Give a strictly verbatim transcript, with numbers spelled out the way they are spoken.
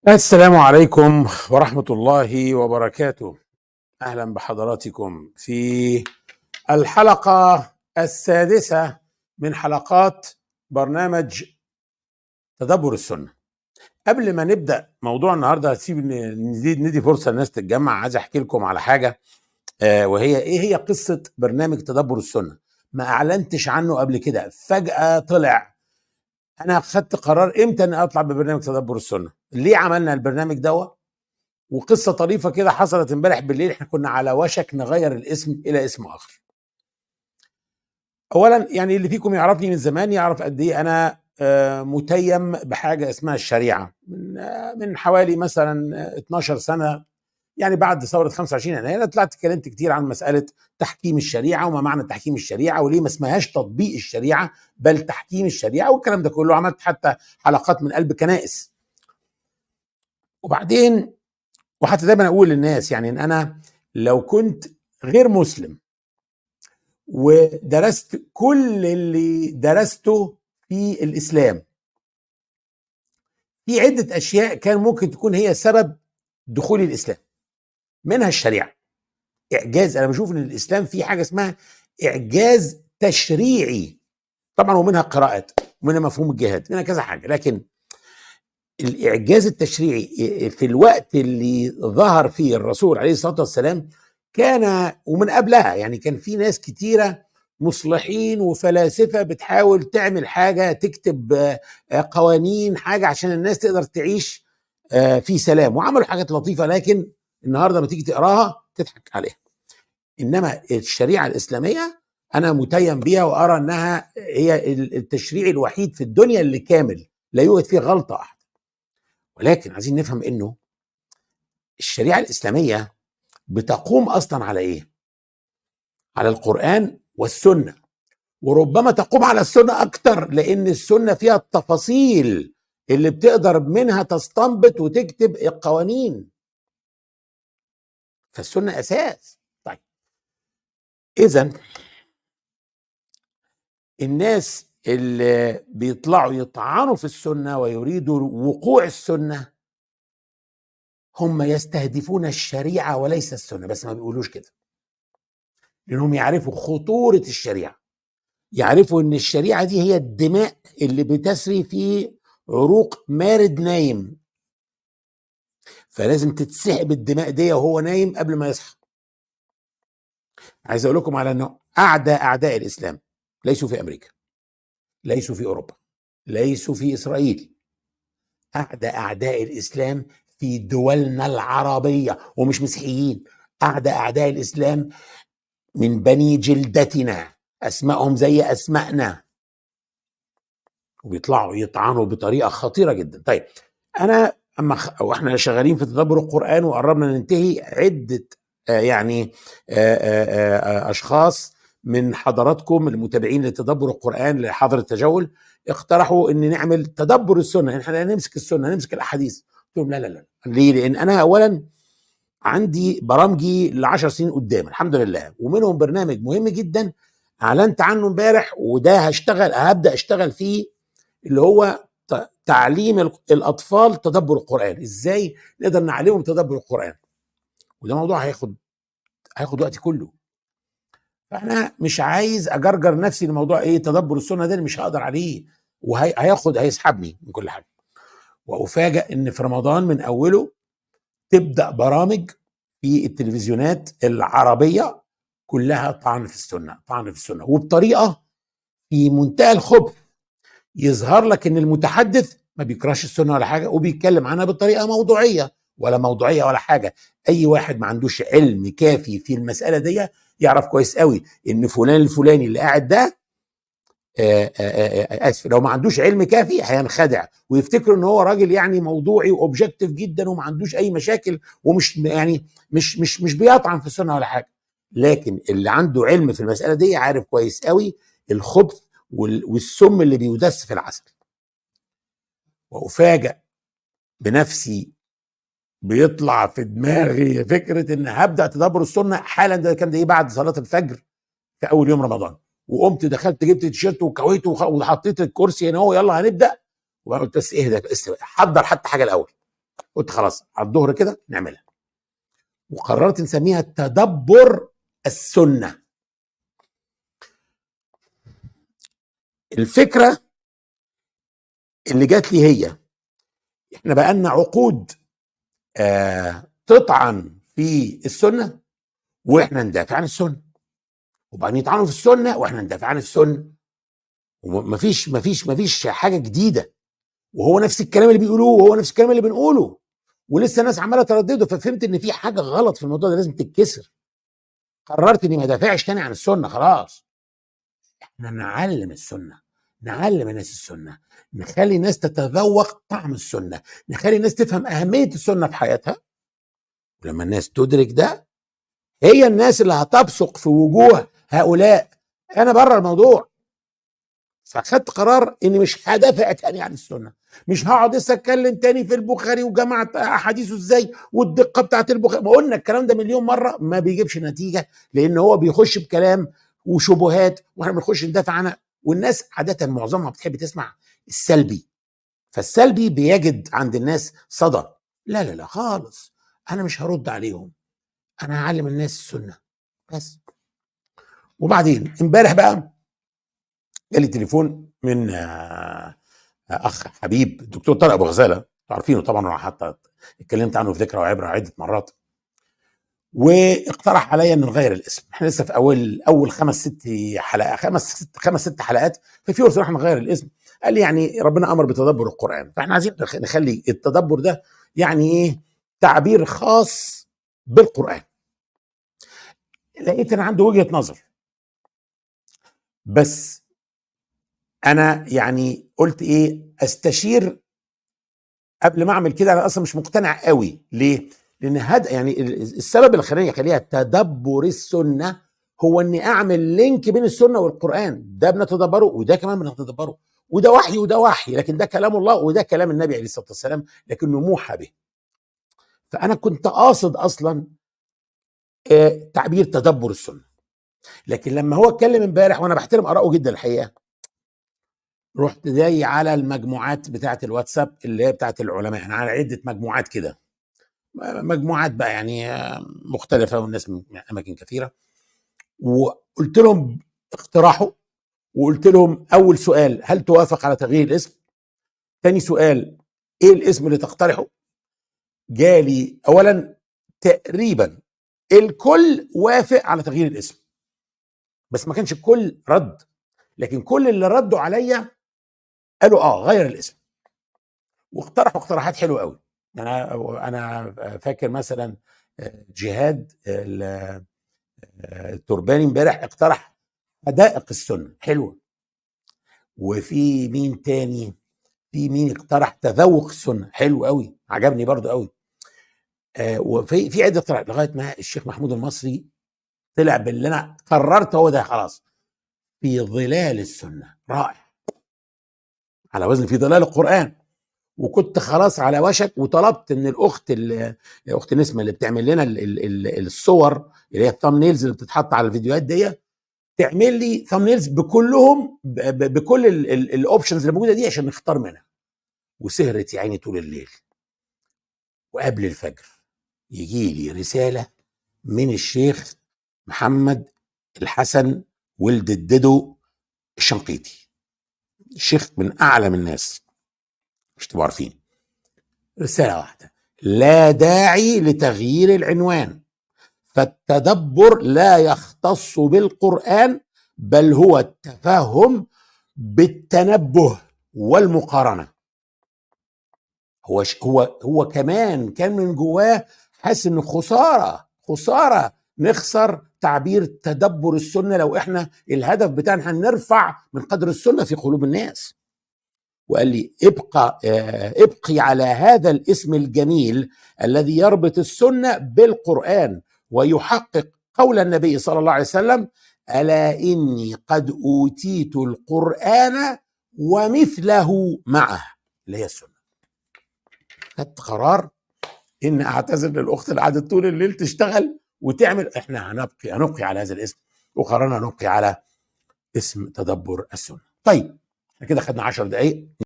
السلام عليكم ورحمة الله وبركاته. أهلا بحضراتكم في الحلقة السادسة من حلقات برنامج تدبر السنة. قبل ما نبدأ موضوع النهاردة هسيب نزيد ندي فرصة الناس تتجمع. عايز أحكي لكم على حاجة آه وهي إيه هي قصة برنامج تدبر السنة. ما أعلنتش عنه قبل كده، فجأة طلع. أنا خدت قرار إمتى أن أطلع ببرنامج تدبر السنة. ليه عملنا البرنامج دوت؟ وقصة طريفة كده حصلت امبارح بالليل. احنا كنا على وشك نغير الاسم الى اسم اخر. اولا يعني اللي فيكم يعرفني من زمان يعرف قد ايه انا متيم بحاجة اسمها الشريعة. من من حوالي مثلا اتناشر سنة، يعني بعد ثورة خمسة وعشرين يناير طلعت اتكلمت كتير عن مسألة تحكيم الشريعة وما معنى تحكيم الشريعة وليه ما اسمهاش تطبيق الشريعة بل تحكيم الشريعة والكلام ده كله. عملت حتى حلقات من قلب كنائس. وبعدين وحتى دايما اقول للناس يعني ان انا لو كنت غير مسلم ودرست كل اللي درسته في الاسلام، في عدة اشياء كان ممكن تكون هي سبب دخولي الاسلام، منها الشريعة. اعجاز، انا بشوف ان الاسلام فيه حاجة اسمها اعجاز تشريعي طبعا، ومنها قراءات ومنها مفهوم الجهاد، منها كذا حاجة. لكن الاعجاز التشريعي في الوقت اللي ظهر فيه الرسول عليه الصلاة والسلام كان، ومن قبلها يعني كان في ناس كتيرة مصلحين وفلاسفة بتحاول تعمل حاجة، تكتب قوانين حاجة عشان الناس تقدر تعيش في سلام، وعملوا حاجات لطيفة. لكن النهاردة ما تيجي تقراها تضحك عليها. إنما الشريعة الإسلامية أنا متيم بيها وأرى أنها هي التشريع الوحيد في الدنيا اللي كامل لا يوجد فيه غلطة أحد. ولكن عايزين نفهم انه الشريعة الإسلامية بتقوم اصلا على ايه؟ على القرآن والسنة، وربما تقوم على السنة اكتر لان السنة فيها التفاصيل اللي بتقدر منها تستنبط وتكتب القوانين. فالسنة اساس. طيب اذا الناس اللي بيطلعوا يطعنوا في السنة ويريدوا وقوع السنة هم يستهدفون الشريعة وليس السنة، بس ما بيقولوش كده لأنهم يعرفوا خطورة الشريعة، يعرفوا أن الشريعة دي هي الدماء اللي بتسري في عروق مارد نايم، فلازم تتسحب الدماء دي وهو نايم قبل ما يصحى. عايز أقول لكم على أنه أعداء أعداء الإسلام ليسوا في أمريكا، ليسوا في أوروبا، ليسوا في إسرائيل. أعداء أعداء الإسلام في دولنا العربية، ومش مسيحيين. أعداء أعداء الإسلام من بني جلدتنا، أسمائهم زي أسمائنا، وبيطلعوا يطعنوا بطريقة خطيرة جدا. طيب أنا أما خ... وإحنا شغالين في تدبر القرآن وقربنا ننتهي، عدة آه يعني آه آه آه أشخاص من حضراتكم المتابعين لتدبر القرآن لحضر التجول اقترحوا ان نعمل تدبر السنة، احنا نمسك السنة نمسك الأحاديث. قلت لهم لا لا لا. ليه؟ لأن أنا أولا عندي برامجي لعشر سنين قدام الحمد لله، ومنهم برنامج مهم جدا اعلنت عنه امبارح وده هشتغل هبدا اشتغل فيه، اللي هو تعليم الاطفال تدبر القران. ازاي نقدر نعلمهم تدبر القران؟ وده موضوع هياخد هياخد وقتي كله، فانا مش عايز اجرجر نفسي لموضوع ايه تدبر السنه ده اللي مش هقدر عليه وهياخد هيسحبني من كل حاجه. وافاجئ ان في رمضان من اوله تبدا برامج في التلفزيونات العربية كلها طعن في السنة، طعن في السنة، وبطريقة في منتهى الخبث. يظهر لك ان المتحدث ما بيكرهش السنة ولا حاجة وبيتكلم عنها بطريقة موضوعية، ولا موضوعية ولا حاجة. اي واحد ما عندوش علم كافي في المسألة دي يعرف كويس قوي ان فلان الفلاني اللي قاعد ده آآ آآ اسف لو ما عندوش علم كافي هينخدع ويفتكر ان هو راجل يعني موضوعي واوبجكتيف جدا وما عندوش اي مشاكل ومش يعني مش مش مش بيطعن في السنه ولا حاجه. لكن اللي عنده علم في المساله دي عارف كويس قوي الخبث والسم اللي بيدس في العسل. وافاجئ بنفسي بيطلع في دماغي فكره ان هبدا تدبر السنه حالا. ده كان ده ايه بعد صلاه الفجر في اول يوم رمضان، وقمت دخلت جبت تيشيرت وكويته وحطيت الكرسي هنا، هو يلا هنبدا. وقلت بس اهدى بس حضر حتى حاجه الاول. قلت خلاص على الظهر كده نعملها، وقررت نسميها تدبر السنة. الفكرة اللي جات لي هي احنا بقالنا عقود آه تطعن في السنة واحنا ندافع عن السنة، وبعدين يطعنوا في السنة واحنا ندافع عن السنة، ومفيش مفيش مفيش حاجة جديدة، وهو نفس الكلام اللي بيقولوه وهو نفس الكلام اللي بنقوله، ولسه ناس عماله تردده. ففهمت ان في حاجه غلط في الموضوع ده لازم تتكسر. قررت اني ما دافعش تاني عن السنه. خلاص احنا نعلم السنه، نعلم الناس السنه، نخلي الناس تتذوق طعم السنه، نخلي الناس تفهم اهميه السنه في حياتها. ولما الناس تدرك ده هي الناس اللي هتبصق في وجوه هؤلاء. انا بره الموضوع. فاخدت قرار اني مش هدافع تاني عن السنه، مش هقعد لسه اتكلم تاني في البخاري وجماعه احاديثه ازاي والدقه بتاعت البخاري. ما قلنا الكلام ده مليون مره، ما بيجيبش نتيجه، لان هو بيخش بكلام وشبهات واحنا بنخش ندافع عنها، والناس عاده معظمها بتحب تسمع السلبي، فالسلبي بيجد عند الناس صدى. لا لا لا خالص، انا مش هرد عليهم، انا هعلم الناس السنه بس. وبعدين امبارح بقى جالي تليفون من آه اخ حبيب الدكتور طارق ابو غزاله، عارفينه طبعا، انا حتى اتكلمت عنه في ذكرى وعبره عده مرات، واقترح عليا ان نغير الاسم. احنا لسه في اول اول خمس ست حلقات، خمس ست خمس ست حلقات، ففي فرصه احنا نغير الاسم. قال لي يعني ربنا امر بتدبر القران، فاحنا عايزين نخلي التدبر ده يعني ايه، تعبير خاص بالقران. لقيت ان عنده وجهه نظر، بس انا يعني قلت ايه، استشير قبل ما اعمل كده. انا اصلا مش مقتنع قوي. ليه؟ لان هذا يعني السبب اللي خلاني اخليها تدبر السنه هو اني اعمل لينك بين السنه والقران. ده بنتدبره وده كمان بنتدبره، وده وحي وده وحي، لكن ده كلام الله وده كلام النبي عليه الصلاه والسلام، لكنه موحى به. فانا كنت قاصد اصلا آه تعبير تدبر السنه، لكن لما هو اتكلم امبارح وانا بحترم اراءه جدا الحقيقه، رحت جاي على المجموعات بتاعه الواتساب اللي هي بتاعه العلماء. انا على عده مجموعات كده، مجموعات بقى يعني مختلفه والناس من اماكن كثيره، وقلت لهم اقتراحوا، وقلت لهم اول سؤال هل توافق على تغيير الاسم؟ ثاني سؤال ايه الاسم اللي تقترحه؟ جالي اولا تقريبا الكل وافق على تغيير الاسم، بس ما كانش الكل رد، لكن كل اللي ردوا عليا قالوا اه غير الاسم، واقترحوا اقتراحات حلوه قوي. انا انا فاكر مثلا جهاد الترباني امبارح اقترح حدائق السنه حلوه، وفي مين تاني، في مين اقترح تذوق السنه حلو قوي، عجبني برضو قوي. آه وفي في عده اقتراحات لغايه ما الشيخ محمود المصري طلع باللي انا قررت هو ده خلاص، في ظلال السنه. رائع، على وزن في ظلال القران. وكنت خلاص على وشك، وطلبت من الاخت الاخت نسمه اللي بتعمل لنا ال ال ال الصور اللي هي الثامنيلز اللي بتتحط على الفيديوهات دي، تعمل لي ثامنيلز بكلهم بكل الاوبشنز اللي موجوده دي عشان نختار منها. وسهرت يا عيني طول الليل، وقبل الفجر يجي لي رساله من الشيخ محمد الحسن ولد الددو الشنقيطي، الشيخ من اعلم الناس، مش تبقوا عارفين. رساله واحده: لا داعي لتغيير العنوان، فالتدبر لا يختص بالقرآن، بل هو التفهم بالتنبه والمقارنة. هو هو هو كمان كان من جواه حاسس ان خسارة خسارة نخسر تعبير تدبر السنة لو احنا الهدف بتاعنا هنرفع من قدر السنة في قلوب الناس. وقال لي ابقى ابقي على هذا الاسم الجميل الذي يربط السنة بالقرآن ويحقق قول النبي صلى الله عليه وسلم: ألا إني قد أوتيت القرآن ومثله معه، اللي هي السنة. خدت قرار إن أعتذر للأخت اللي قعدت طول الليل تشتغل وتعمل. إحنا هنبقي هنبقي على هذا الاسم، وقررنا نبقي على اسم تدبر السنة. طيب احنا كده خدنا عشر دقايق.